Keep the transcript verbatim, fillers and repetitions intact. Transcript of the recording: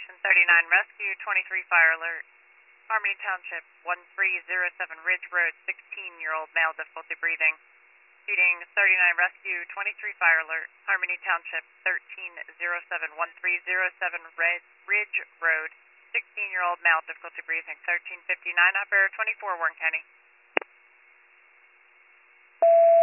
Station thirty-nine Rescue, twenty-three Fire Alert. Harmony Township, one three zero seven Ridge Road, sixteen-year-old male, difficulty breathing. Feeding thirty-nine Rescue, twenty-three Fire Alert. Harmony Township, thirteen zero seven one three zero seven Red Ridge Road, sixteen-year-old male, difficulty breathing. thirteen fifty-nine, operator twenty-four, Warren County.